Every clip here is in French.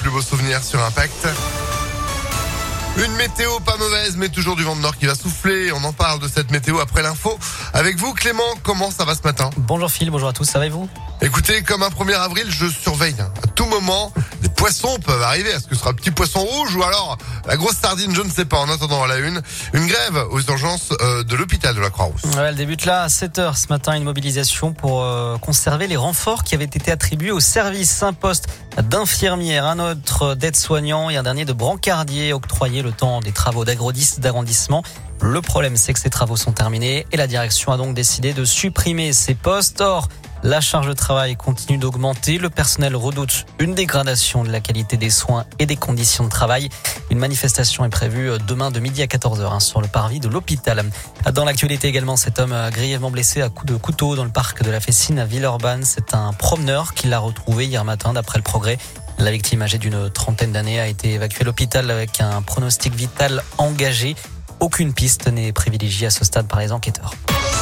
plus beaux souvenirs sur Impact. Une météo pas mauvaise, mais toujours du vent de nord qui va souffler. On en parle de cette météo après l'info. Avec vous, Clément, comment ça va ce matin ? Bonjour Phil, bonjour à tous, ça va et vous ? Écoutez, comme un 1er avril, je surveille. À tout moment, des poissons peuvent arriver. Est-ce que ce sera un petit poisson rouge ou alors la grosse sardine ? Je ne sais pas. En attendant, à la une grève aux urgences de l'hôpital de la Croix-Rousse. Ouais, elle débute là à 7h ce matin, une mobilisation pour conserver les renforts qui avaient été attribués au service. Un poste d'infirmière, un autre d'aide-soignant et un dernier de brancardier octroyé le temps des travaux d'agrandissement. Le problème, c'est que ces travaux sont terminés et la direction a donc décidé de supprimer ces postes. Or, la charge de travail continue d'augmenter. Le personnel redoute une dégradation de la qualité des soins et des conditions de travail. Une manifestation est prévue demain de midi à 14h sur le parvis de l'hôpital. Dans l'actualité également, cet homme grièvement blessé à coups de couteau dans le parc de la Fessine à Villeurbanne. C'est un promeneur qui l'a retrouvé hier matin d'après le Progrès. La victime âgée d'une trentaine d'années a été évacuée à l'hôpital avec un pronostic vital engagé. Aucune piste n'est privilégiée à ce stade par les enquêteurs.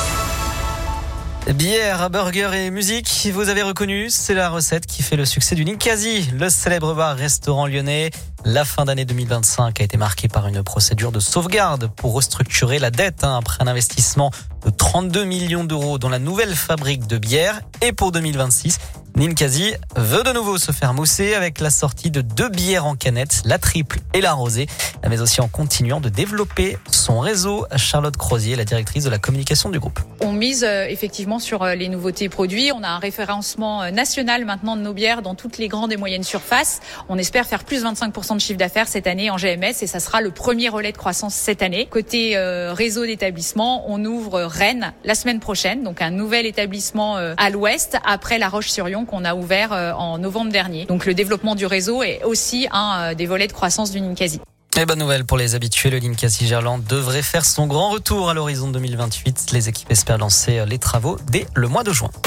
Bière, burger et musique, vous avez reconnu, c'est la recette qui fait le succès du Ninkasi, le célèbre bar-restaurant lyonnais. La fin d'année 2025 a été marquée par une procédure de sauvegarde pour restructurer la dette après un investissement de 32 millions d'euros dans la nouvelle fabrique de bière. Et pour 2026, Ninkasi veut de nouveau se faire mousser avec la sortie de 2 bières en canette, la triple et la rosée, mais aussi en continuant de développer son réseau. Charlotte Crozier, la directrice de la communication du groupe. On mise effectivement sur les nouveautés produits. On a un référencement national maintenant de nos bières dans toutes les grandes et moyennes surfaces. On espère faire plus 25% de chiffre d'affaires cette année en GMS et ça sera le premier relais de croissance cette année. Côté réseau d'établissements, on ouvre Rennes la semaine prochaine, donc un nouvel établissement à l'ouest après La Roche-sur-Yon qu'on a ouvert en novembre dernier. Donc le développement du réseau est aussi un des volets de croissance du Ninkasi. Et bonne nouvelle pour les habitués, le Ninkasi Gerland devrait faire son grand retour à l'horizon 2028. Les équipes espèrent lancer les travaux dès le mois de juin.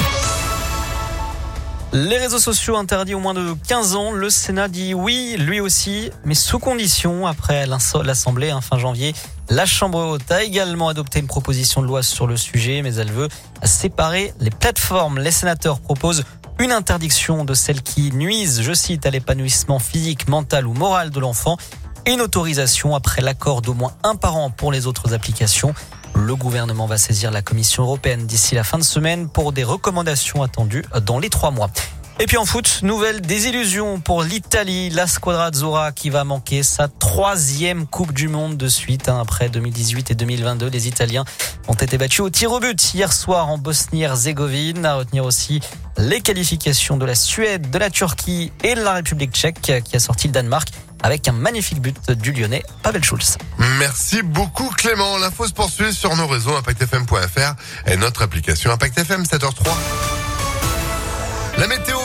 Les réseaux sociaux interdits aux moins de 15 ans, le Sénat dit oui, lui aussi, mais sous condition. Après l'Assemblée fin janvier, la Chambre haute a également adopté une proposition de loi sur le sujet, mais elle veut séparer les plateformes. Les sénateurs proposent une interdiction de celles qui nuisent, je cite, à l'épanouissement physique, mental ou moral de l'enfant et une autorisation après l'accord d'au moins un parent pour les autres applications. Le gouvernement va saisir la Commission européenne d'ici la fin de semaine pour des recommandations attendues dans les 3 mois. Et puis en foot, nouvelle désillusion pour l'Italie, la Squadra Azzurra qui va manquer sa 3e Coupe du Monde de suite. Après 2018 et 2022, les Italiens ont été battus au tir au but hier soir en Bosnie-Herzégovine. À retenir aussi les qualifications de la Suède, de la Turquie et de la République tchèque qui a sorti le Danemark avec un magnifique but du Lyonnais Pavel Schulz. Merci beaucoup Clément. L'info se poursuit sur nos réseaux impactfm.fr et notre application Impact FM 7h03. La météo